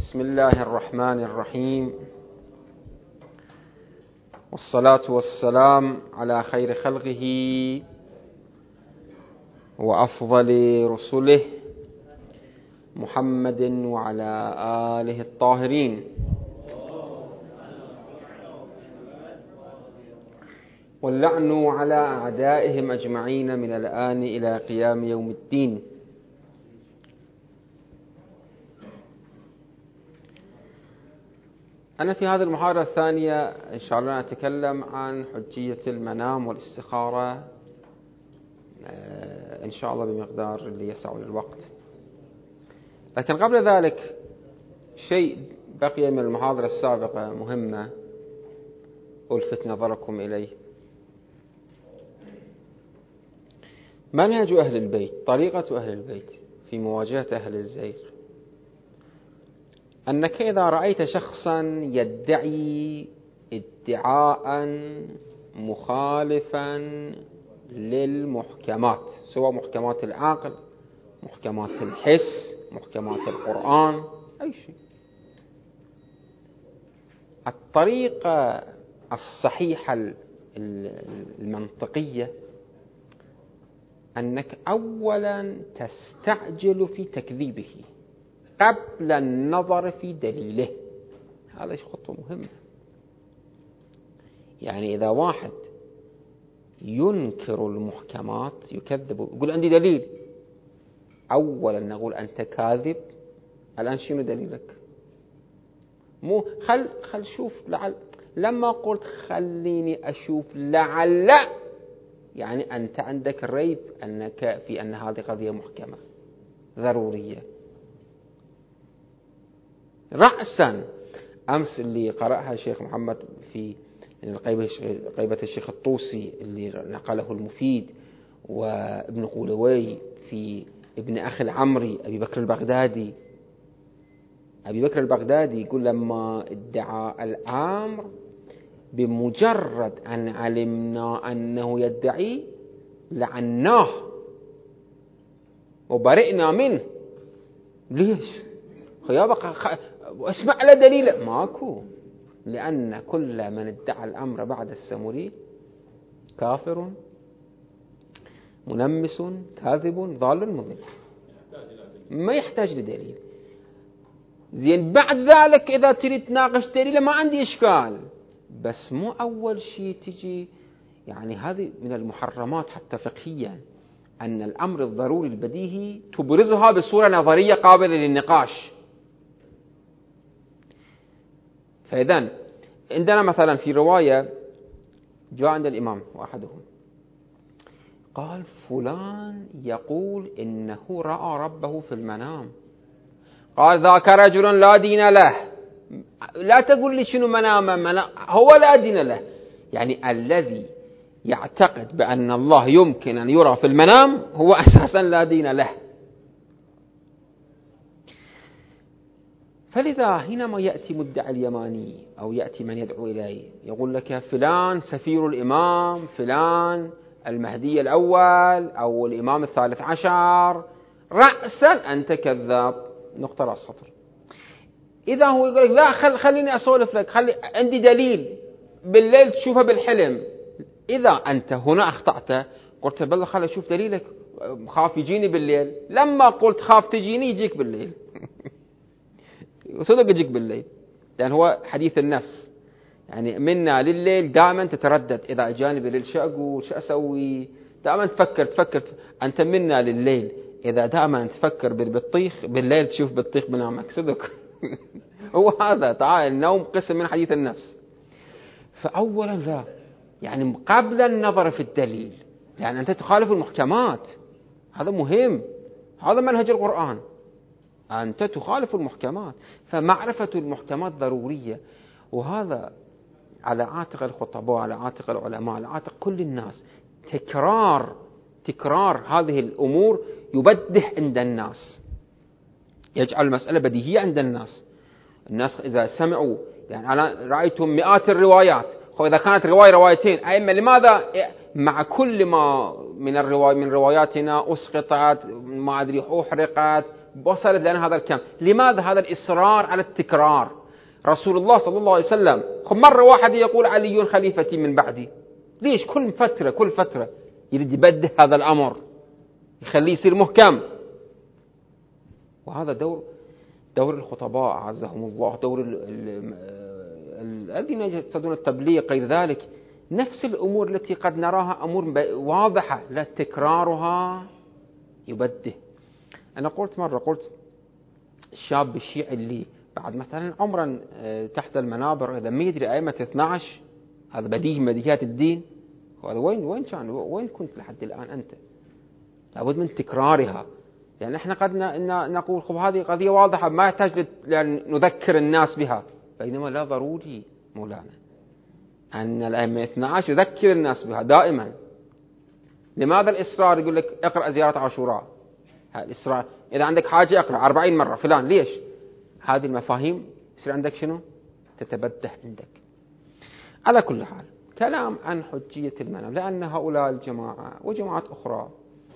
بسم الله الرحمن الرحيم، والصلاة والسلام على خير خلقه وأفضل رسله محمد وعلى آله الطاهرين، واللعن على أعدائهم أجمعين من الآن إلى قيام يوم الدين. أنا في هذه المحاضرة الثانية إن شاء الله أتكلم عن حجية المنام والاستخارة إن شاء الله بمقدار اللي يسعني الوقت. لكن قبل ذلك شيء بقي من المحاضرة السابقة مهمة ألفت نظركم إليه. منهج أهل البيت، طريقة أهل البيت في مواجهة أهل الزيغ، أنك إذا رأيت شخصا يدعي ادعاء مخالفا للمحكمات، سواء محكمات العقل، محكمات الحس، محكمات القرآن، أي شيء، الطريقة الصحيحة المنطقية أنك أولا تستعجل في تكذيبه قبل النظر في دليله. هذا خطوة مهمة. يعني إذا واحد ينكر المحكمات، يكذب، يقول عندي دليل، أولا نقول أنت كاذب. الآن شنو دليلك؟ مو خل شوف لعل. لما قلت خليني أشوف لعل، يعني أنت عندك ريب أنك في أن هذه قضية محكمة ضرورية. رأسا أمس اللي قرأها الشيخ محمد في غيبة الشيخ الطوسي اللي نقله المفيد، وابن قولوي في ابن أخي العمري أبي بكر البغدادي يقول لما ادعى الأمر بمجرد أن علمنا أنه يدعي لعناه وبرئنا منه. ليش؟ اسمع له دليل. ماكو، لأن كل من ادعى الأمر بعد السمري كافر منمس كاذب ضال مضل، ما يحتاج لدليل. زين بعد ذلك إذا تريد تناقش دليل ما عندي إشكال، بس مو أول شيء تجي. يعني هذه من المحرمات حتى فقهيا، أن الأمر الضروري البديهي تبرزها بصورة نظرية قابلة للنقاش. فإذن عندنا مثلا في رواية جاء عند الإمام وأحدهم قال فلان يقول إنه رأى ربه في المنام. قال ذاك رجل لا دين له. لا تقول لي شنو منام، هو لا دين له. يعني الذي يعتقد بأن الله يمكن أن يرى في المنام هو أساسا لا دين له. فلذا حينما يأتي مدعي اليماني أو يأتي من يدعو إليه يقول لك فلان سفير الإمام، فلان المهدي الأول أو الإمام الثالث عشر، رأسا أنت كذاب، نقطة رأس السطر. إذا هو يقول لك لا خليني أسولف لك، عندي دليل، بالليل تشوفه بالحلم. إذا أنت هنا أخطأت، قلت بل خلي أشوف دليلك، خاف يجيني بالليل. لما قلت خاف تجيني يجيك بالليل وصدق يجيك بالليل، لأن هو حديث النفس. يعني منا لليل دائما تتردد، إذا أجاني بالليل شو أقول، شو أسوي، دائما تفكر. أنت منا لليل إذا دائما تفكر بالبطيخ، بالليل تشوف بطيخ بنامك، صدق هو هذا. تعال النوم قسم من حديث النفس. فأولا لا، يعني قبل النظر في الدليل، يعني أنت تخالف المحكمات، هذا مهم، هذا منهج القرآن، أنت تخالف المحكمات. فمعرفة المحكمات ضرورية، وهذا على عاتق الخطباء، على عاتق العلماء، على عاتق كل الناس. تكرار هذه الأمور يبدح عند الناس، يجعل المسألة بديهية عند الناس. الناس إذا سمعوا، يعني أنا رأيتم مئات الروايات، إذا كانت روايتين أئمة، لماذا مع كل ما من رواياتنا أسقطت، ما أدري أحرقت، وصلت لنا هذا الكم. لماذا هذا الإصرار على التكرار؟ رسول الله صلى الله عليه وسلم مرة واحد يقول علي خليفتي من بعدي، ليش كل فترة يريد يبدل هذا الأمر، يخليه يصير محكم؟ وهذا دور الخطباء عزهم الله، دور الذين يقصدون التبليغ غير ذلك. نفس الأمور التي قد نراها أمور واضحة لا تكرارها يبده. أنا قلت مرة الشاب الشيعي اللي بعد مثلا عمرا تحت المنابر إذا ما يدري أئمة 12، هذا بديهي من بديهيات الدين، هذا وين كنت لحد الآن أنت؟ لابد من تكرارها. يعني احنا قد نقول خب هذه قضية واضحة ما يحتاج يعني نذكر الناس بها، بينما لا ضروري مولانا أن الأئمة 12 يذكر الناس بها دائما. لماذا الإصرار؟ يقول لك اقرأ زيارة عاشوراء، الإصرار إذا عندك حاجة اقرأ 40 مرة فلان، ليش؟ هذه المفاهيم يصير عندك شنو؟ تتبدح عندك. على كل حال كلام عن حجية المنام، لأن هؤلاء الجماعة وجماعات أخرى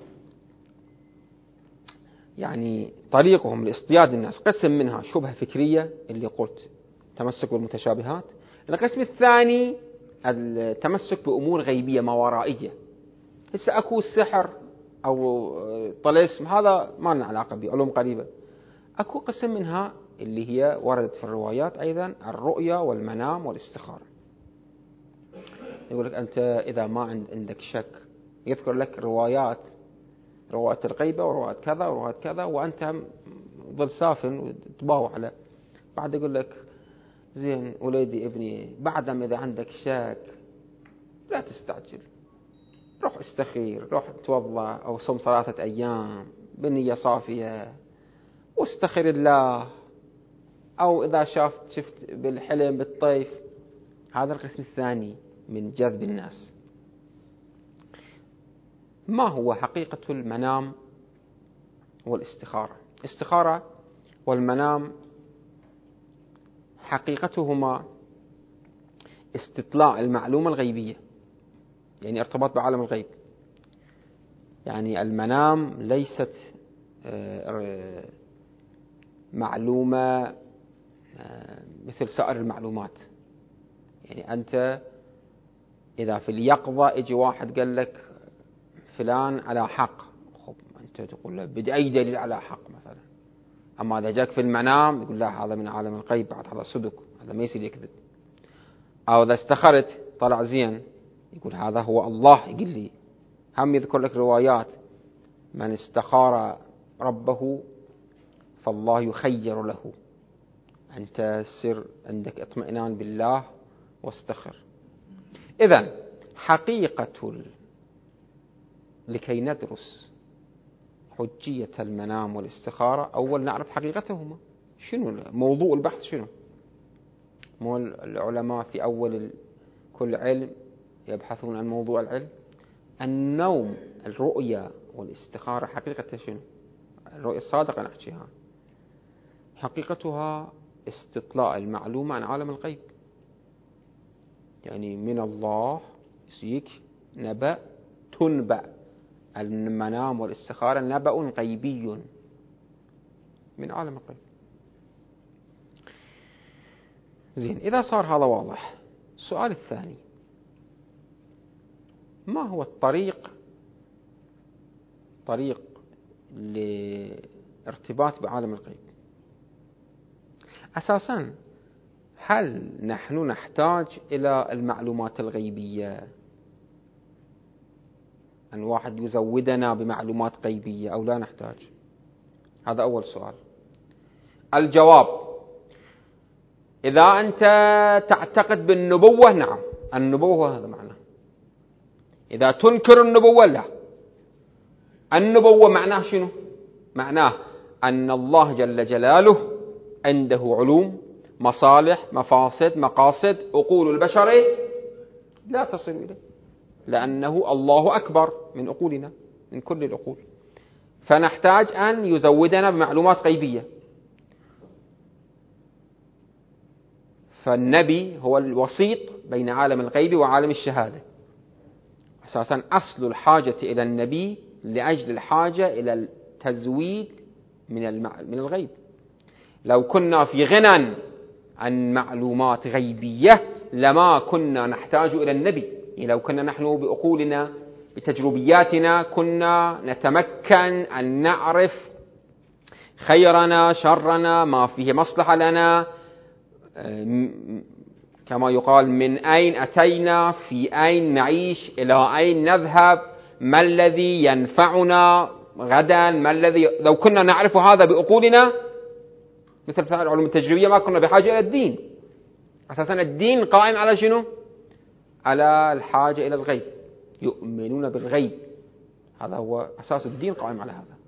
يعني طريقهم لاصطياد الناس قسم منها شبهة فكرية اللي قلت تمسك بالمتشابهات، القسم الثاني التمسك بأمور غيبية ما ورائية. هسه أكو السحر أو طلسم هذا ما لنا علاقة به، علوم قريبة. أكو قسم منها اللي هي وردت في الروايات أيضا الرؤيا والمنام والاستخارة. يقول لك أنت إذا ما عندك شك يذكر لك روايات الغيبة وروايات كذا وروايات كذا، وأنت ظل سافن وتباوع على بعد يقول لك زين وليدي ابني بعدما إذا عندك شك لا تستعجل، روح استخير، روح توضأ أو صم 3 أيام بنية صافية واستخير الله، أو إذا شفت بالحلم بالطيف. هذا القسم الثاني من جذب الناس. ما هو حقيقة المنام والاستخارة؟ الاستخارة والمنام حقيقتهما استطلاع المعلومة الغيبية، يعني ارتباط بعالم الغيب. يعني المنام ليست معلومة مثل سائر المعلومات. يعني أنت إذا في اليقظة اجي واحد قال لك فلان على حق، خب أنت تقول له بدي أي دليل على حق مثلا. أما إذا جاك في المنام يقول لا هذا من عالم الغيب، بعد هذا صدق، هذا ما يصير يكذب. أو إذا استخرت طلع زين يقول هذا هو الله يقول لي. هم يذكر لك روايات من استخار ربه فالله يخير له. أنت سر عندك اطمئنان بالله واستخر. إذن حقيقة لكي ندرس حجية المنام والاستخارة أول نعرف حقيقتهما. شنو موضوع البحث؟ شنو مو العلماء في أول كل علم يبحثون عن موضوع العلم؟ النوم، الرؤيا والاستخارة حقيقة شنو؟ الرؤيا الصادقة نحكيها حقيقتها استطلاع المعلومة عن عالم الغيب. يعني من الله يسيك نبأ تنبأ. المنام والاستخارة نبأ غيبي من عالم الغيب. زين، إذا صار هذا واضح، السؤال الثاني ما هو الطريق لارتباط بعالم الغيب؟ أساسا هل نحن نحتاج إلى المعلومات الغيبية، أن واحد يزودنا بمعلومات غيبية، أو لا نحتاج؟ هذا أول سؤال. الجواب: إذا أنت تعتقد بالنبوة نعم، النبوة هذا معناه. إذا تنكر النبوة لا. النبوة معناه شنو؟ معناه أن الله جل جلاله عنده علوم، مصالح، مفاسد، مقاصد، عقول البشر لا تصل إليه، لأنه الله أكبر من عقولنا، من كل العقول. فنحتاج أن يزودنا بمعلومات غيبية. فالنبي هو الوسيط بين عالم الغيب وعالم الشهادة. أساسا أصل الحاجة إلى النبي لأجل الحاجة إلى التزويد من الغيب. لو كنا في غنى عن معلومات غيبية لما كنا نحتاج إلى النبي. لو كنا نحن بعقولنا بتجربياتنا كنا نتمكن أن نعرف خيرنا شرنا، ما فيه مصلحة لنا، كما يقال من أين أتينا، في أين نعيش، إلى أين نذهب، ما الذي ينفعنا غدا، ما الذي. لو كنا نعرف هذا بعقولنا مثل سائر العلوم التجريبية ما كنا بحاجة إلى الدين. أساسا الدين قائم على شنو؟ على الحاجة إلى الغيب، يؤمنون بالغيب، هذا هو أساس الدين، قائم على هذا.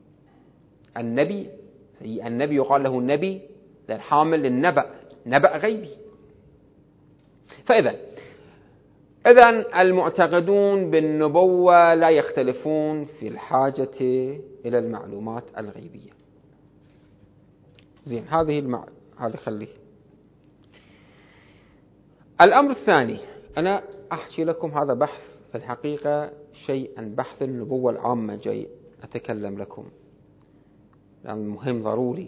النبي يقال له النبي الحامل للنبأ، نبأ غيبي. فإذا المعتقدون بالنبوة لا يختلفون في الحاجة إلى المعلومات الغيبية. زين، هذه خليه. الأمر الثاني، أنا أحكي لكم هذا بحث في الحقيقة شيء عن بحث النبوة العامة، جاي أتكلم لكم لأن مهم ضروري.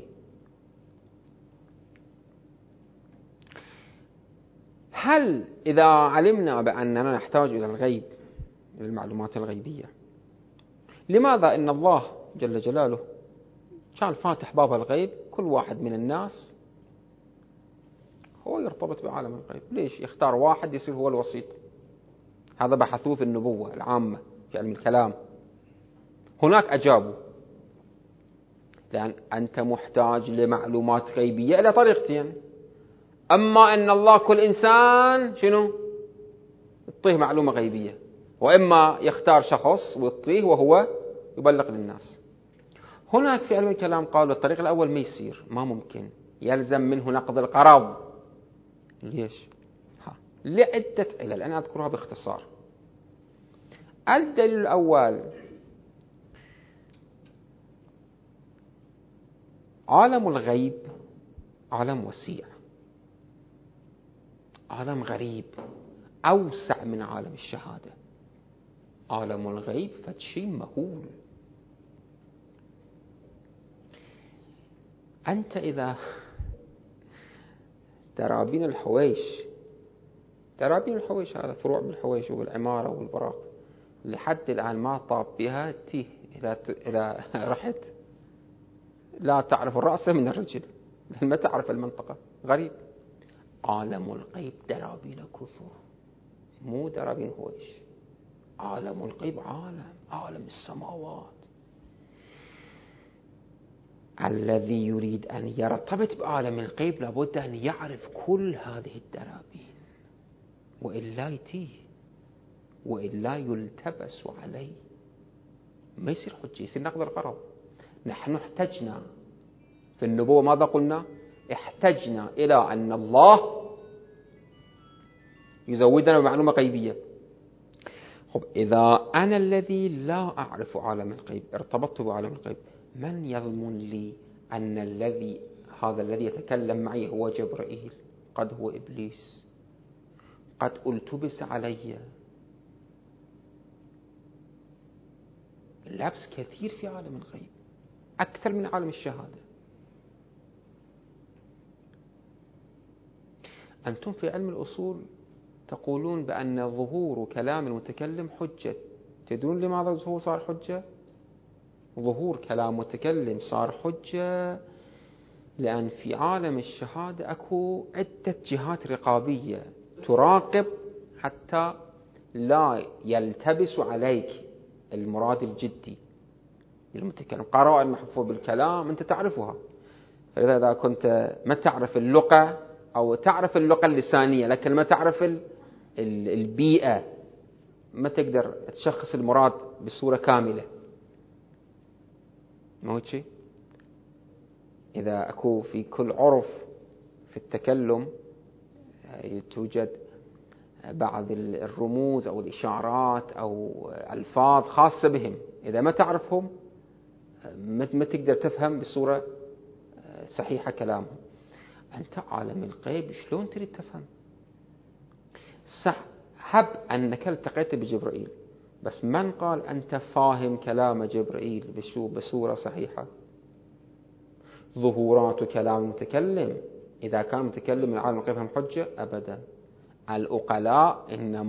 هل إذا علمنا بأننا نحتاج إلى الغيب، إلى المعلومات الغيبية، لماذا إن الله جل جلاله كان فاتح باب الغيب؟ كل واحد من الناس هو يرتبط بعالم الغيب، ليش يختار واحد يصير هو الوسيط؟ هذا بحثوه في النبوة العامة في علم الكلام. هناك أجابوا لأن أنت محتاج لمعلومات غيبية إلى طريقتين: أما أن الله كل إنسان شنو يعطيه معلومة غيبية، وإما يختار شخص ويعطيه وهو يبلغ للناس. هناك في علم الكلام قالوا الطريق الأول ما يصير، ما ممكن، يلزم منه نقض القرض. ليش؟ لعدة علل أنا أذكرها باختصار. الدليل الأول: عالم الغيب عالم وسيع، عالم غريب، أوسع من عالم الشهادة. عالم الغيب فشيء مهول. أنت إذا ترابين الحويش هذا فروع بالحويش والعمارة والبراق لحد الآن ما طاب بها تيه إلى رحت لا تعرف الرأس من الرجل، ما تعرف المنطقة، غريب. عالم الغيب درابين كثر، مو درابين هويش. عالم الغيب عالم السماوات. الذي يريد أن يرتبط بعالم الغيب لابد أن يعرف كل هذه الدرابين، وإلا يتيه، وإلا يلتبس عليه، ما يصير حجة، يصير نقض القرض. نحن احتجنا في النبوة، ماذا قلنا؟ احتجنا إلى أن الله يزودنا بمعلومة غيبية. إذا أنا الذي لا أعرف عالم الغيب ارتبطت بعالم الغيب، من يضمن لي أن هذا الذي يتكلم معي هو جبرائيل؟ قد هو إبليس، قد التبس علي. اللبس كثير في عالم الغيب، أكثر من عالم الشهادة. أنتم في علم الأصول تقولون بأن ظهور كلام المتكلم حجة. تدرون لماذا الظهور صار حجة؟ ظهور كلام متكلم صار حجة لأن في عالم الشهادة أكو عدة جهات رقابية تراقب حتى لا يلتبس عليك المراد الجدي المتكلم. قرائن محفوظة بالكلام أنت تعرفها، فإذا كنت ما تعرف اللغة أو تعرف اللغة اللسانية لكن ما تعرف البيئة، ما تقدر تشخص المراد بصورة كاملة. ما هو شيء؟ إذا أكو في كل عرف في التكلم توجد بعض الرموز أو الإشارات أو ألفاظ خاصة بهم، إذا ما تعرفهم ما تقدر تفهم بصورة صحيحة كلامهم. أنت عالم الغيب شلون تريد تفهم؟ صح، هب أنك التقيت بجبرائيل، بس من قال أنت فاهم كلام جبرائيل بصورة صحيحة؟ ظهورات كلام المتكلم إذا كان متكلم العالم الغيب هم حجة؟ أبدا. العقلاء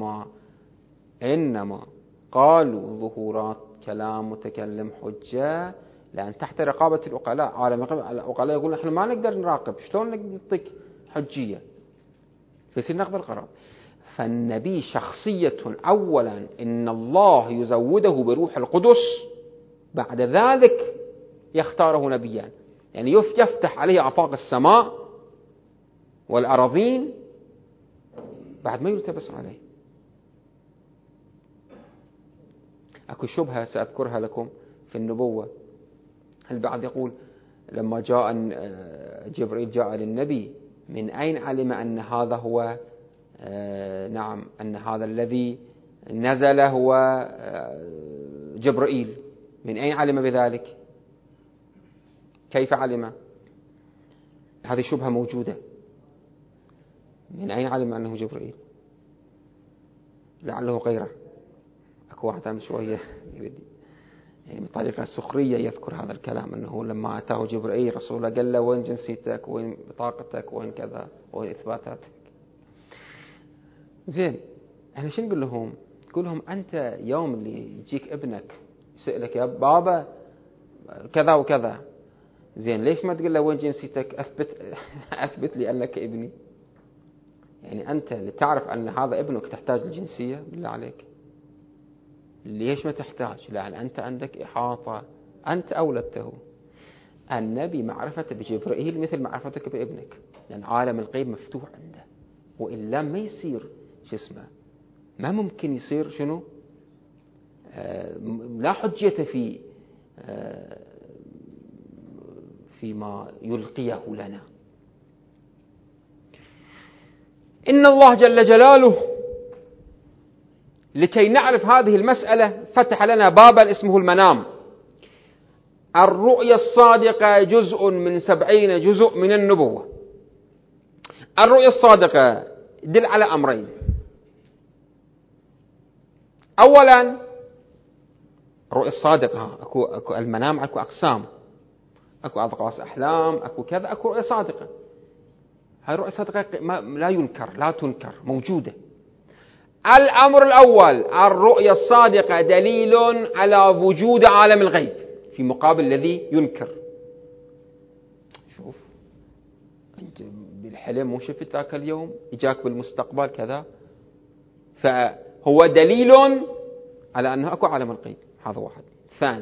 إنما قالوا ظهورات كلام متكلم حجة لأن تحت رقابة العقلاء. عالم الغيب العقلاء يقول نحن ما نقدر نراقب، شلون نعطيك حجية؟ فيصير نقبل القرار. فالنبي شخصية أولا إن الله يزوده بروح القدس، بعد ذلك يختاره نبيا، يعني يفتح عليه آفاق السماء والأراضين بعد ما يلتبس عليه. أكو شبهة سأذكرها لكم في النبوة. البعض يقول لما جاء جبريل جاء للنبي من أين علم أن هذا هو أن هذا الذي نزل هو جبريل؟ من أين علم بذلك؟ كيف علم؟ هذه شبهة موجودة. من أين علم أنه جبريل؟ لعله غيره. أكو واحد عم شوية يعني بطريقة سخرية يذكر هذا الكلام، أنه لما أتاه جبريل رسول الله قال له وين جنسيتك، وين بطاقتك، وين كذا، وين إثباتاتك. زين، احنا شو نقول لهم؟ نقول لهم أنت يوم اللي يجيك ابنك يسألك يا بابا كذا وكذا، زين ليش ما تقول له وين جنسيتك؟ أثبت لي أنك ابني. يعني أنت اللي تعرف أن هذا ابنك تحتاج للجنسية؟ بالله عليك ليش ما تحتاج؟ لأن أنت عندك إحاطة، أنت أولدته. النبي معرفة بجبريل مثل معرفتك بابنك، لأن عالم الغيب مفتوح عنده، وإلا ما يصير ما ممكن يصير شنو؟ لا حجية فيما يلقيه لنا. إن الله جل جلاله لكي نعرف هذه المسألة فتح لنا بابا اسمه المنام. الرؤيا الصادقة جزء من 70 جزء من النبوة. الرؤيا الصادقة يدل على أمرين. أولا الرؤيا الصادقة أكو المنام، أكو أقسام، أكو أضغاث أحلام، أكو كذا، أكو رؤيا صادقة. هاي الرؤيا الصادقة لا ينكر، لا تنكر، موجودة. الأمر الأول الرؤيا الصادقة دليل على وجود عالم الغيب في مقابل الذي ينكر. شوف أنت بالحلم مو شفت ذاك اليوم إجاك بالمستقبل كذا، فهو دليل على أنه أكو عالم الغيب. هذا واحد. ثاني،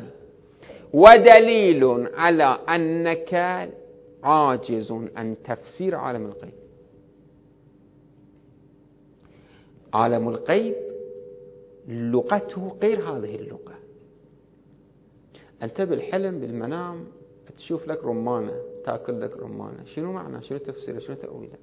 ودليل على أنك عاجز عن تفسير عالم الغيب. عالم الغيب لغته غير هذه اللغة. أنت بالحلم بالمنام تشوف لك رمانة، تأكل لك رمانة، شنو معنى؟ شنو تفسيره؟ شنو تأويله؟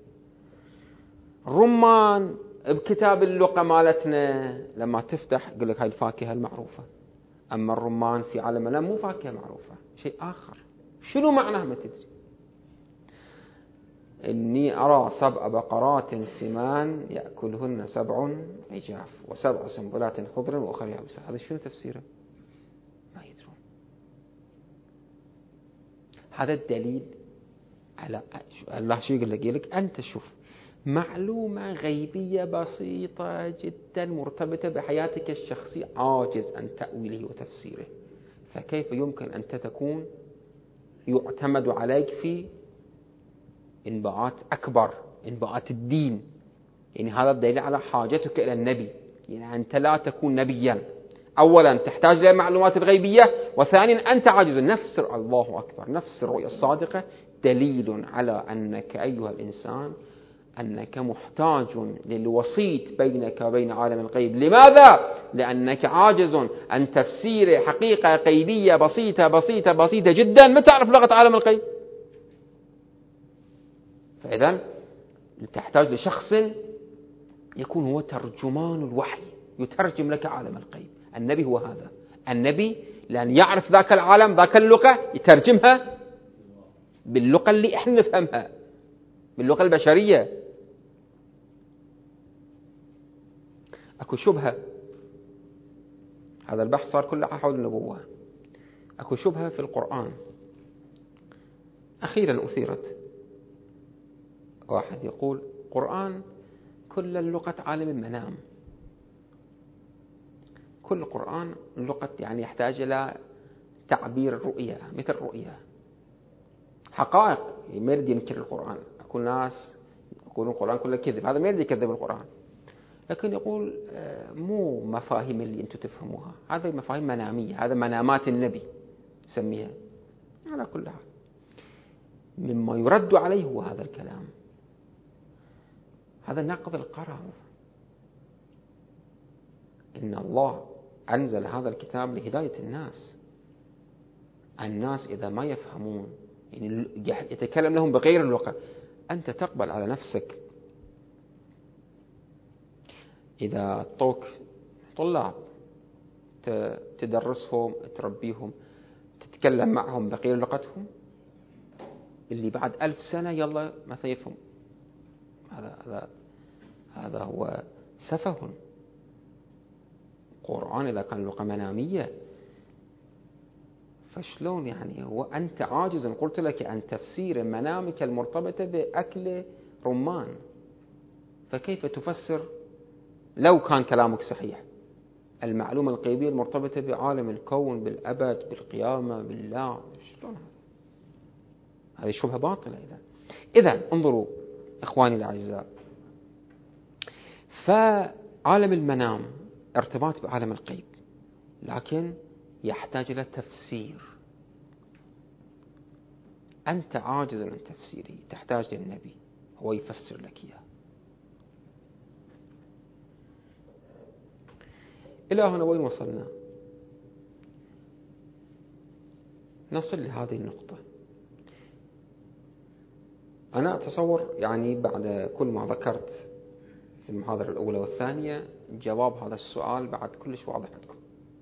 الرمان بكتاب اللغة مالتنا لما تفتح يقول لك هاي الفاكهة المعروفة، أما الرمان في عالم المنام مو فاكهة معروفة، شيء آخر. شنو معناه ما تدري. إني أرى 7 بقرات سمان يأكلهن 7 عجاف و7 سنبلات خضر وأخر يابسات. هذا شنو تفسيره؟ ما يدرون. هذا الدليل على الله. شو يقول لك أنت شوف معلومة غيبية بسيطة جدا مرتبطة بحياتك الشخصية عاجز عن تأويله وتفسيره، فكيف يمكن أن تكون يعتمد عليك في انباءات أكبر، انباءات الدين؟ يعني هذا الدليل على حاجتك إلى النبي، يعني أنت لا تكون نبيا. أولا تحتاج إلى معلومات الغيبية، وثانيا أنت عاجز. نفس الله أكبر، نفس الرؤيا الصادقة دليل على أنك أيها الإنسان أنك محتاج للوسيط بينك وبين عالم الغيب. لماذا؟ لأنك عاجز عن تفسير حقيقة غيبية بسيطة بسيطة بسيطة جدا، ما تعرف لغة عالم الغيب. فإذا تحتاج لشخص يكون هو ترجمان الوحي، يترجم لك عالم الغيب. النبي هو هذا. النبي لأن يعرف ذاك العالم، ذاك اللغة، يترجمها باللغة اللي احنا نفهمها، باللغة البشرية. اكو شبهة، هذا البحث صار كله حول النبوة. اكو شبهة في القرآن. أخيرا أثيرت، واحد يقول قرآن كل اللغة عالم المنام، كل قرآن لغة يعني يحتاج إلى تعبير الرؤية مثل الرؤية حقائق. ما يريد ينكر القرآن، أكون ناس يقولون القرآن كله كذب، هذا ما يريد يكذب القرآن، لكن يقول مو مفاهيم اللي أنتم تفهموها، هذه مفاهيم منامية، هذا منامات النبي سميها. على كل حال مما يرد عليه هو هذا الكلام، هذا نقض القرار. إن الله أنزل هذا الكتاب لهداية الناس. الناس إذا ما يفهمون يعني يتكلم لهم بغير اللغة، أنت تقبل على نفسك إذا أعطوك طلاب تدرسهم تربيهم تتكلم معهم بغير لغتهم، اللي بعد 1000 سنة يلا مثلا يفهم، هذا هو سفه. القرآن إذا كان لغة منامية فشلون يعني هو أنت عاجز، قلت لك أن تفسير منامك المرتبطة بأكل رمان، فكيف تفسر لو كان كلامك صحيح المعلومة الغيبية المرتبطة بعالم الكون بالأبد بالقيامة بالله؟ شلون هذه شبهة باطلة. إذا انظروا إخواني الأعزاء، فعالم المنام ارتباط بعالم الغيب، لكن يحتاج إلى تفسير. أنت عاجز عن تفسيره، تحتاج للنبي هو يفسر لك إياه. إلى هنا وين وصلنا؟ نصل لهذه النقطة. أنا أتصور يعني بعد كل ما ذكرت في المحاضرة الأولى والثانية جواب هذا السؤال بعد كلش واضح عندكم.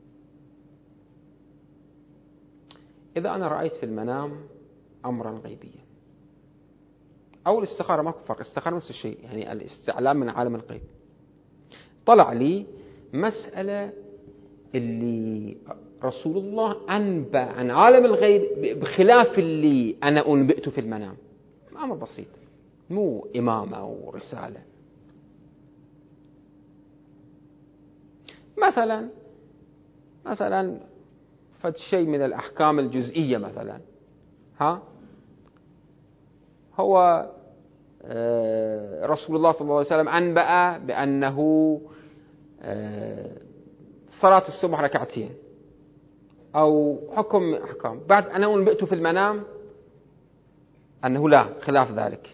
إذا أنا رأيت في المنام أمرا غيبيا أو الاستخارة، ماكو فرق، الاستخارة نفس الشيء، يعني الاستعلام من عالم الغيب، طلع لي مسألة اللي رسول الله أنبأ عن عالم الغيب بخلاف اللي أنا أنبئته في المنام، أمر بسيط مو إمامة أو رسالة. مثلا فد شيء من الأحكام الجزئية، مثلا هو رسول الله صلى الله عليه وسلم أنبأ بأنه صلاة الصبح ركعتين أو أحكام، بعد أنا أنبئت في المنام أنه لا خلاف ذلك.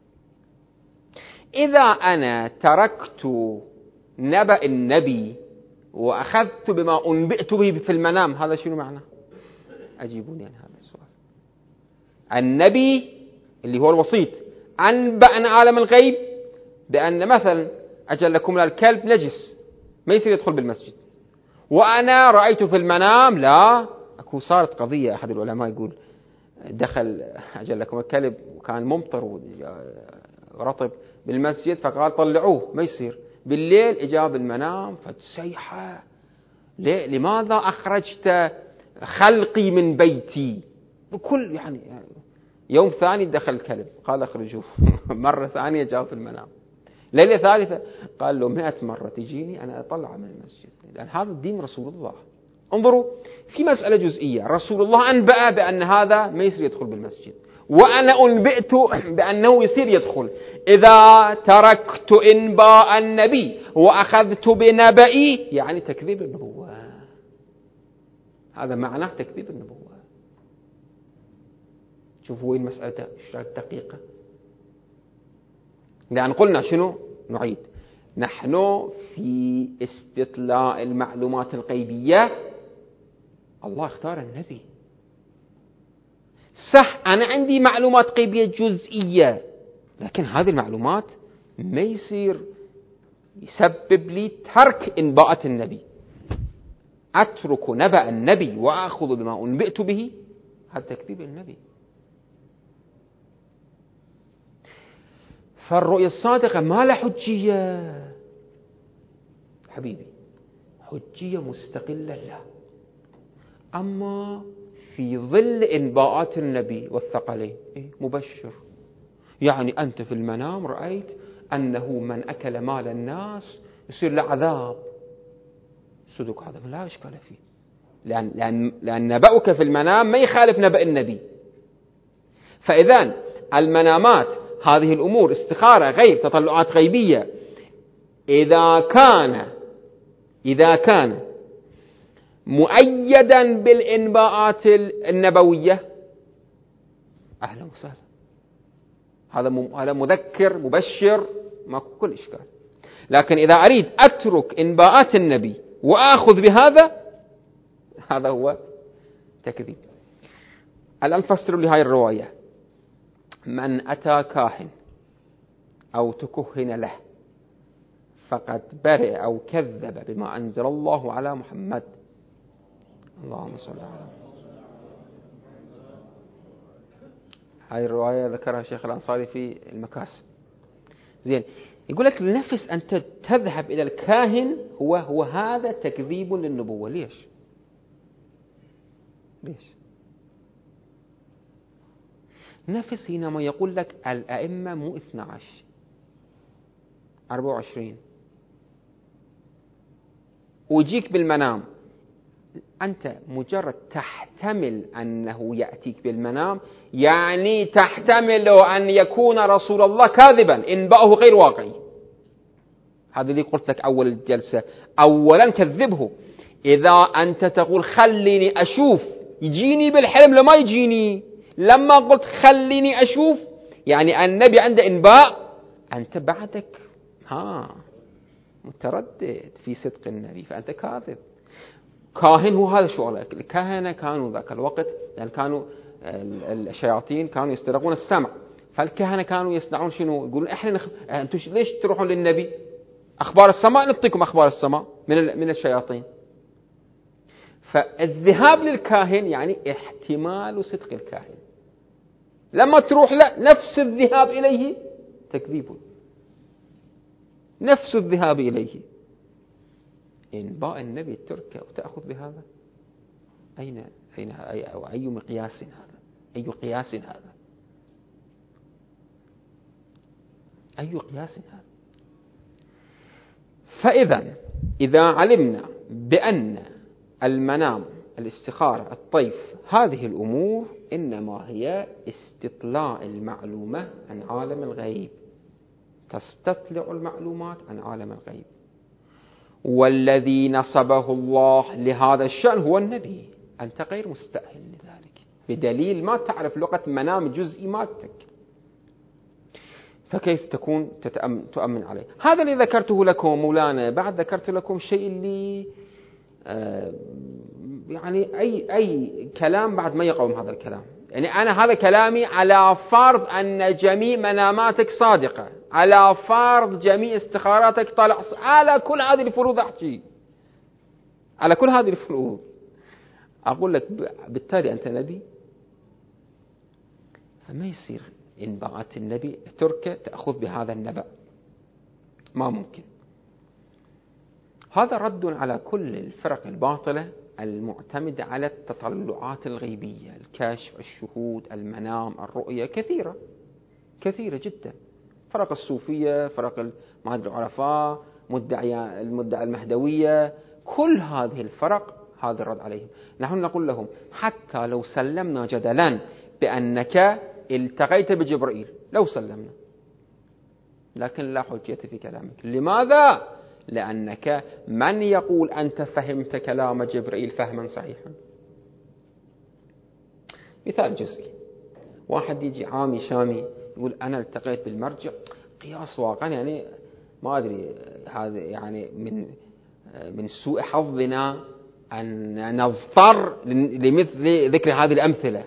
إذا أنا تركت نبأ النبي وأخذت بما أنبئت به في المنام، هذا شنو معنى؟ أجيبوني عن هذا السؤال. النبي اللي هو الوسيط أنبأ عن عالم الغيب بأن مثلا أجل لكم الكلب نجس ما يصير يدخل بالمسجد، وأنا رأيت في المنام لا، صارت قضية. أحد العلماء يقول دخل أجل لكم الكلب وكان ممطر ورطب بالمسجد، فقال طلعوه ما يصير. بالليل إجاب المنام فتسيحة، لماذا أخرجت خلقي من بيتي؟ بكل يعني يوم ثاني دخل الكلب قال أخرجوه مرة ثانية جاء في المنام، ليلة ثالثة قال له 100 مرة تجيني أنا أطلع من المسجد، لأن هذا الدين رسول الله. انظروا في مسألة جزئية، رسول الله أنبأ بأن هذا ما يصير يدخل بالمسجد، وأنا أنبئت بأنه يصير يدخل. إذا تركت إنباء النبي وأخذت بنبئي يعني تكذيب النبوة، هذا معناه تكذيب النبوة. شوفوا وين مسألة دقيقة، لأن قلنا شنو نعيد، نحن في استطلاع المعلومات الغيبية الله اختار النبي. صح أنا عندي معلومات غيبية جزئية، لكن هذه المعلومات ما يصير يسبب لي ترك إنباءة النبي، أترك نبأ النبي وأخذ بما أنبئت به، هذا تكذيب النبي. فالرؤية الصادقة ما لها حجية حبيبي، حجية مستقلة له. أما في ظل إنباءات النبي والثقلين. مبشر، يعني أنت في المنام رأيت أنه من أكل مال الناس يصير له عذاب، صدق هذا لا إشكال فيه، لأن نبأك في المنام ما يخالف نبأ النبي. فإذن المنامات هذه الأمور استخارة غيب، تطلعات غيبية، إذا كان مؤيدا بالإنباءات النبوية أهلا وسهلا، هذا مذكر مبشر، ماكو كل إشكال. لكن إذا أريد أترك إنباءات النبي وأخذ بهذا، هذا هو تكذيب. الآن فسروا لي هاي الرواية: من أتى كاهن أو تكهن له فقد برئ أو كذب بما أنزل الله على محمد. اللهم صل على محمد. هاي الرواية ذكرها الشيخ الأنصاري في المكاسب. زين، يقول لك النفس أنت تذهب إلى الكاهن هو هذا تكذيب للنبوة. ليش؟ نفس حينما يقول لك الأئمة مو 12 24 ويجيك بالمنام، أنت مجرد تحتمل أنه يأتيك بالمنام، يعني تحتمل أن يكون رسول الله كاذبا، إنباؤه غير واقعي. هذا اللي قلت لك أول الجلسة. أولا كذبه. إذا أنت تقول خليني أشوف، يجيني بالحلم لما يجيني، لما قلت خليني أشوف يعني النبي عنده إنباء، أنت بعدك متردد في صدق النبي، فأنت كاذب. كاهن هو هذا شغلك. الكهنة كانوا ذاك الوقت يعني كانوا الشياطين كانوا يسترقون السمع، فالكهنة كانوا يصنعون شنو؟ يقولون احنا انتم ليش تروحون للنبي؟ اخبار السماء نعطيكم اخبار السماء من الشياطين. فالذهاب للكاهن يعني احتمال صدق الكاهن، لما تروح له نفس الذهاب اليه تكذيب، نفس الذهاب اليه. إنباء النبي تركه وتأخذ بهذا، أي مقياس هذا؟ أي قياس هذا؟ أي قياس هذا؟ فإذا إذا علمنا بأن المنام، الاستخارة، الطيف، هذه الأمور إنما هي استطلاع المعلومة عن عالم الغيب، تستطلع المعلومات عن عالم الغيب، والذي نصبه الله لهذا الشأن هو النبي. أنت غير مستأهل لذلك بدليل ما تعرف لغة منام جزئي مالتك، فكيف تكون تؤمن عليه؟ هذا اللي ذكرته لكم مولانا. بعد ذكرت لكم شيء اللي يعني أي كلام بعد ما يقوم هذا الكلام. يعني أنا هذا كلامي على فرض أن جميع مناماتك صادقة، على فرض جميع استخاراتك طالع، على كل هذه الفروض أحكي، على كل هذه الفروض أقول لك بالتالي أنت نبي، فما يصير إنباءات النبي تركه تأخذ بهذا النبأ، ما ممكن. هذا رد على كل الفرق الباطلة المعتمدة على التطلعات الغيبية، الكشف، الشهود، المنام، الرؤية، كثيرة جدا. فرق الصوفية، فرق العرفاء، المدعى المهدوية، كل هذه الفرق هذا الرد عليهم. نحن نقول لهم حتى لو سلمنا جدلا بأنك التقيت بجبرائيل، لو سلمنا، لكن لا حجة في كلامك. لماذا؟ لأنك من يقول أنت فهمت كلام جبرائيل فهما صحيحا. مثال جزئي، واحد يجي عامي شامي يقول أنا التقيت بالمرجع، قياس واقعا، يعني ما أدري، هذا يعني من سوء حظنا أن نضطر لمثل ذكر هذه الأمثلة.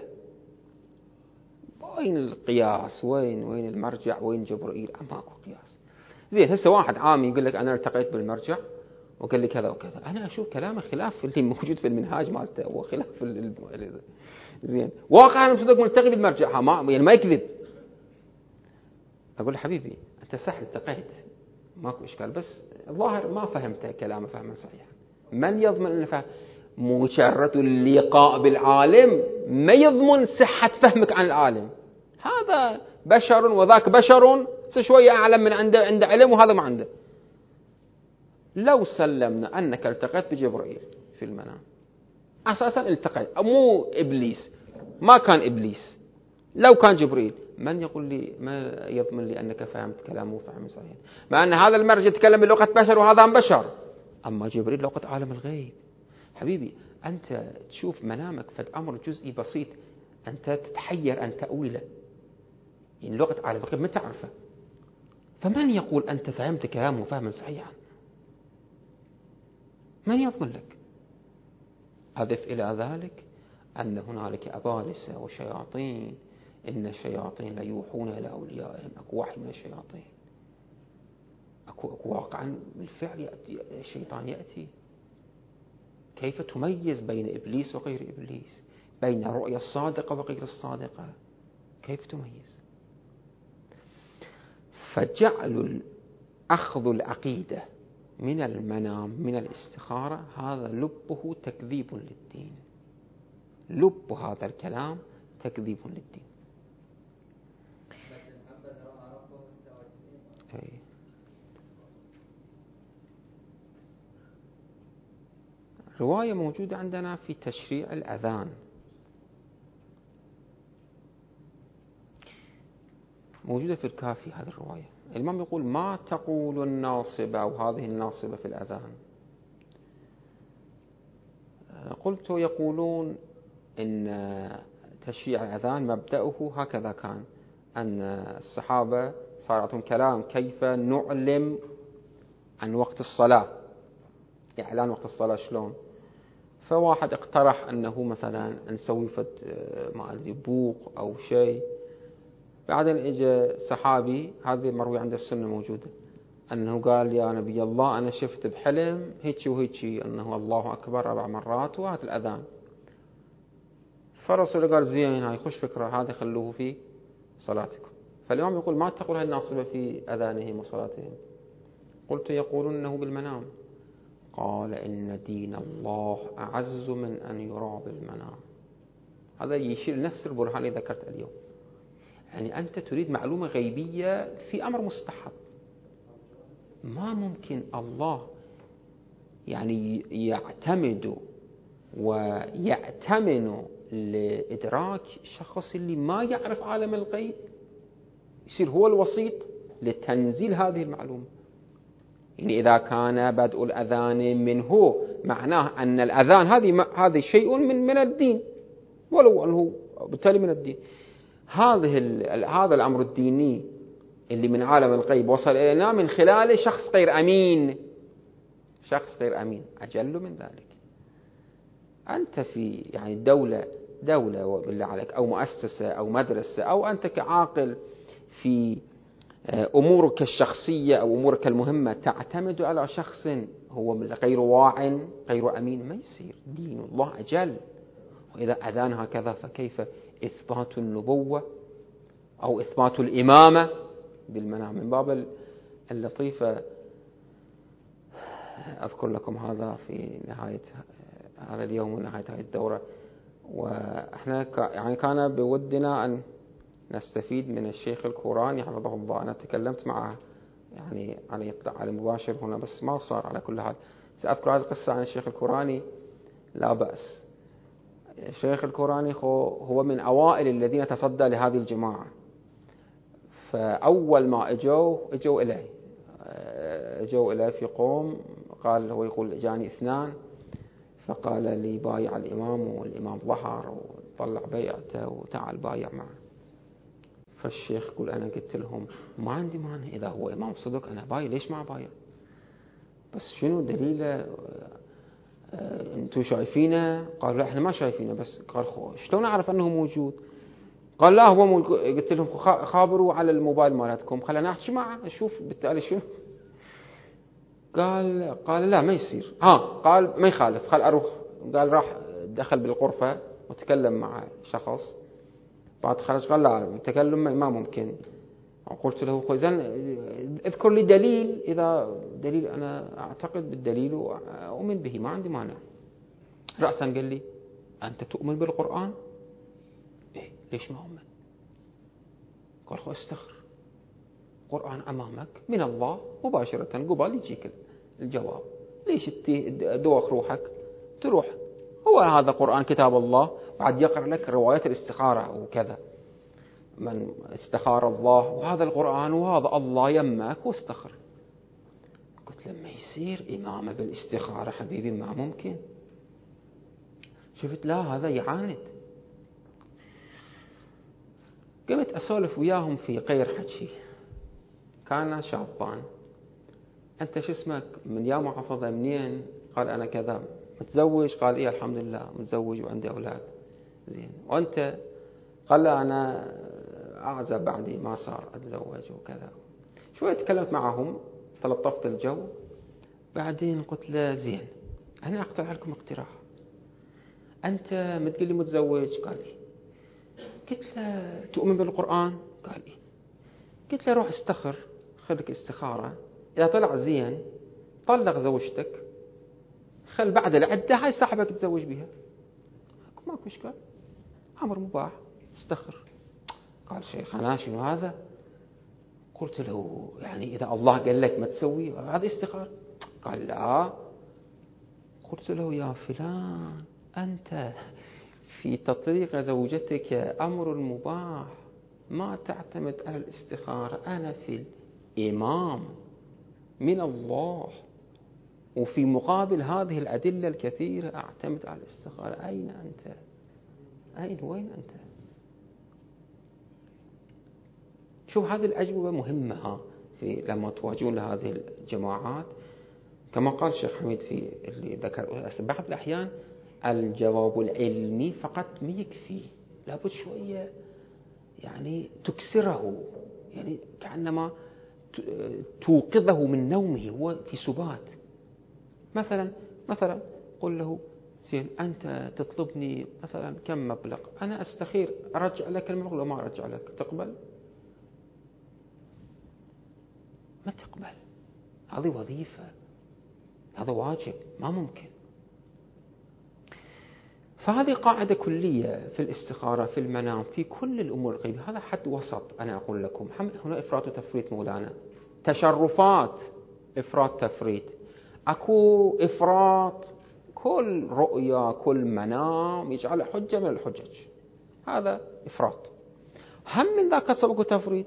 وين القياس؟ وين المرجع؟ وين جبرائيل؟ ماكو قياس. زين، هسه واحد عامي يقول لك أنا التقيت بالمرجع وقال لي كذا وكذا، أنا أشوف كلامه خلاف اللي موجود في المنهاج مالته وخلاف زين، واقعا أنا مصدق ملتقي بالمرجع، يعني ما يكذب. أقول له حبيبي أنت صح التقيت، ماكو إشكال، بس الظاهر ما فهمت كلامه فهما صحيحا. من يضمن أنه فهم؟ مجرد اللقاء بالعالم ما يضمن صحة فهمك عن العالم. هذا بشر وذاك بشر، شوية أعلم من عنده علم وهذا ما عنده. لو سلمنا أنك التقيت بجبريل في المنام، أساسا التقيت، مو إبليس، ما كان إبليس، لو كان جبريل، من يقول لي، ما يضمن لي أنك فهمت كلامه فهم صحيح؟ مع أن هذا المرج يتكلم بلغة بشر وهذا عن بشر، أما جبريل لغة عالم الغيب. حبيبي أنت تشوف منامك فد أمر جزئي بسيط، أنت تتحير أن تأويله، يعني لغة عالم الغيب ما تعرفه، فمن يقول أنت فهمت كلامه فهما صحيحا؟ من يضمن لك؟ أضف إلى ذلك أن هنالك أبالسة وشياطين، إن الشياطين ليوحون إلى أوليائهم، أكو وحي من الشياطين، أكو واقعا بالفعل يأتي الشيطان يأتي. كيف تميز بين إبليس وغير إبليس، بين الرؤية الصادقة وغير الصادقة؟ كيف تميز؟ فجعل أخذ العقيدة من المنام من الاستخارة هذا لبه تكذيب للدين، لب هذا الكلام تكذيب للدين. رواية موجودة عندنا في تشريع الأذان، موجودة في الكافي هذه الرواية. الإمام يقول: ما تقول الناصبة أو هذه الناصبة في الأذان؟ قلت: يقولون إن تشريع الأذان مبدأه هكذا كان، أن الصحابة صار عندهم كلام كيف نعلم عن وقت الصلاة، إعلان وقت الصلاة شلون. فواحد اقترح أنه مثلا نسوي ما أدري بوق أو شيء. بعدين اجى صحابي، هذه مروي عند السنة موجودة، أنه قال: يا نبي الله أنا شفت بحلم هيك وهيك أنه الله أكبر 4 مرات وهات الأذان. فالرسول قال: زين، هاي خوش فكرة، هذا خلوه في صلاتكم. فالإمام يقول: ما تقول هاي الناصبة في أذانهم وصلاتهم؟ قلت: يقولون أنه بالمنام. قال: إن دين الله أعز من أن يرى بالمنام. هذا يشير نفس البرهان اللي ذكرت اليوم، يعني أنت تريد معلومة غيبية في أمر مستحب. ما ممكن الله يعني يعتمد ويأتمن لإدراك شخص اللي ما يعرف عالم الغيب، يصير هو الوسيط لتنزيل هذه المعلومة. يعني إذا كان بدء الأذان منه معناه أن الأذان هذه شيء من الدين، ولو أنه بالتالي من الدين. هذا الأمر الديني اللي من عالم الغيب وصل إلينا من خلال شخص غير أمين، شخص غير أمين. أجل من ذلك، أنت في يعني دولة وبالله عليك، أو مؤسسة أو مدرسة، أو أنت كعاقل في أمورك الشخصية أو أمورك المهمة تعتمد على شخص هو غير واع غير أمين، ما يصير. دين الله أجل. وإذا أذان هكذا فكيف إثبات النبوة أو إثبات الإمامة بالمنام؟ من باب اللطيفة أذكر لكم هذا في نهاية هذا اليوم ونهاية هذه الدورة. وإحنا يعني كان بودنا أن نستفيد من الشيخ الكوراني حفظه الله. أنا تكلمت معه يعني على مباشر هنا، بس ما صار. على كل حال سأذكر هذه القصة عن الشيخ الكوراني لا بأس. الشيخ الكوراني هو من أوائل الذين تصدى لهذه الجماعة. فأول ما اجوا إليه في قوم، قال هو يقول جاني 2، فقال لي بايع الإمام، والإمام ظهر وطلع بيعته وتعال بايع معه. فالشيخ يقول أنا قلت لهم ما عندي مانع، إذا هو إمام صدق أنا بايع، ليش ما بايع؟ بس شنو دليله؟ أنتوا شايفينه؟ قالوا لا إحنا ما شايفينه. بس قال شلون أعرف أنه موجود؟ قال لا هو موجود. قلت لهم خابروا على الموبايل مالتكم، خلنا نحكي معه نشوف بالتالي شنو. قال لا ما يصير. قال ما يخالف، خل أروح. قال راح دخل بالغرفة وتكلم مع شخص، بعد خرج قال لا تكلم ما ممكن. قلت له إذن اذكر لي دليل، إذا دليل أنا أعتقد بالدليل وأؤمن به، ما عندي مانع. رأسا قال لي أنت تؤمن بالقرآن؟ إيه ليش ما أؤمن؟ قال خو استخر، القرآن أمامك من الله مباشرة قبل يجيك الجواب، ليش دوخ روحك تروح؟ هو هذا قرآن كتاب الله، بعد يقرأ لك روايات الاستخارة وكذا، من استخار الله وهذا القرآن وهذا الله يمك واستخر. قلت لما يصير إمامة بالاستخارة حبيبي ما ممكن. شفت لا هذا يعاند. قمت أسولف وياهم في غير حكي، كان شابان. أنت شو اسمك؟ من يا محافظة منين؟ قال أنا كذا. متزوج؟ قال إيه الحمد لله متزوج وعندي أولاد. زين وأنت؟ قال لا أنا أعزب بعدي ما صار أتزوج وكذا. شوية تكلمت معهم تلطفت الجو، بعدين قلت له زين أنا أقترح لكم اقتراح. أنت متقلي متزوج؟ قال إيه. قلت له تؤمن بالقرآن؟ قال إيه. قلت له روح استخر، خذك استخارة، إذا طلع زين طلق زوجتك، خل بعد العدة هاي صاحبك تزوج بها، ماكو إشكال، أمر مباح، استخر. قال شيخنا شنو هذا؟ قلت له يعني إذا الله قال لك ما تسوي هذا استخار؟ قال لا. قلت له يا فلان أنت في تطليق زوجتك أمر مباح، ما تعتمد على الاستخارة. أنا في الإمام من الله، وفي مقابل هذه الأدلة الكثيرة أعتمد على الاستخارة. أين أنت؟ وين أنت؟ شوف هذه الأجوبة مهمة في لما تواجهون لهذه الجماعات. كما قال الشيخ حميد في اللي ذكر بعض الأحيان الجواب العلمي فقط ما يكفي، لابد شوية يعني تكسره، يعني كأنما توقظه من نومه، هو في سبات. مثلا قل له زين أنت تطلبني مثلا كم مبلغ، أنا أستخير أرجع لك المبلغ ولا ما أرجع لك، تقبل؟ ما تقبل. هذه وظيفة، هذا واجب، ما ممكن. فهذه قاعدة كلية في الاستخارة في المنام في كل الأمور الغيبية. هذا حد وسط. أنا أقول لكم هنا إفراط وتفريط مولانا، تشرفات إفراط تفريط. أكو إفراط كل رؤيا كل منام يجعل حجة من الحجج، هذا إفراط. هم من ذاك سبق تفريط،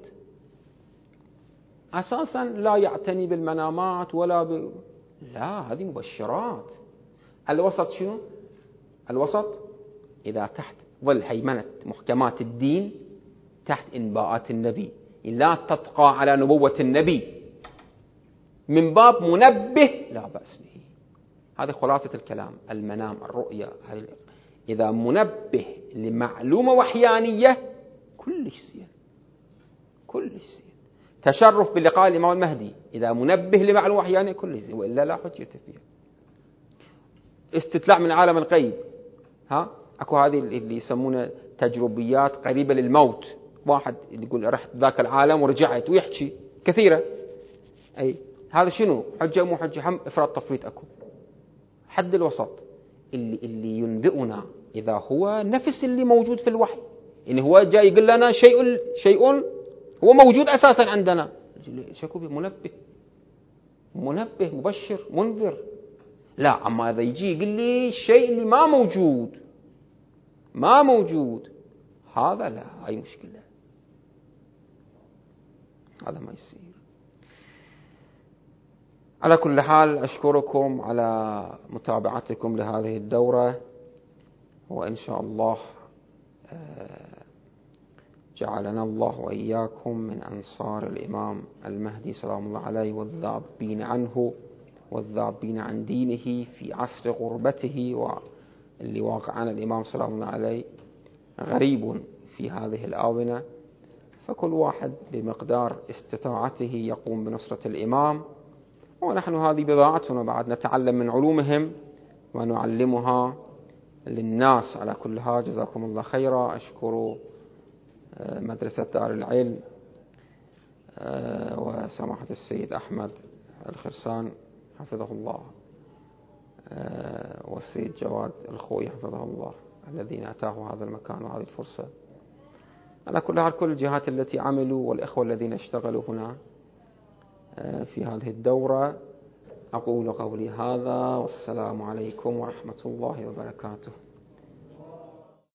أساسا لا يعتني بالمنامات ولا لا، هذه مبشرات. الوسط شنو؟ الوسط إذا تحت ظل هيمنة محكمات الدين، تحت إنباءات النبي، لا تطغى على نبوة النبي، من باب منبه لا بأس به. هذه خلاصة الكلام. المنام الرؤيا إذا منبه لمعلومة وحيانية كلش زين، كلش زين. تشرف بلقاء الإمام المهدي إذا منبه لمعلومة وحيانية كلش زين، وإلا لا حجة فيها. استطلاع من عالم الغيب، أكو هذه اللي يسمونه تجربيات قريبة للموت، واحد يقول رحت ذاك العالم ورجعت ويحكي كثيرة. أي هذا شنو؟ حجة مو حجة؟ هم إفراط تفريط. أكو حد الوسط اللي ينبئنا إذا هو نفس اللي موجود في الوحي، إن هو جاي يقول لنا شيء هو موجود أساسا عندنا، شكو منبه مبشر منذر. لا، أما إذا يجي يقول لي الشيء اللي ما موجود هذا لا، هاي مشكلة، هذا ما يصير. على كل حال أشكركم على متابعتكم لهذه الدورة، وإن شاء الله جعلنا الله وإياكم من أنصار الإمام المهدي سلام الله عليه، والذابين عنه والذابين عن دينه في عصر غربته، واللي واقعنا الإمام سلام الله عليه غريب في هذه الآونة. فكل واحد بمقدار استطاعته يقوم بنصرة الإمام، ونحن هذه بضاعتنا بعد نتعلم من علومهم ونعلمها للناس. على كل حال جزاكم الله خيرا. أشكر مدرسة دار العلم وسماحة السيد أحمد الخرسان حفظه الله والسيد جواد الخوي حفظه الله الذين أتاه هذا المكان وهذه الفرصة. على كل حال كل الجهات التي عملوا والإخوة الذين اشتغلوا هنا في هذه الدورة. أقول قولي هذا والسلام عليكم ورحمة الله وبركاته.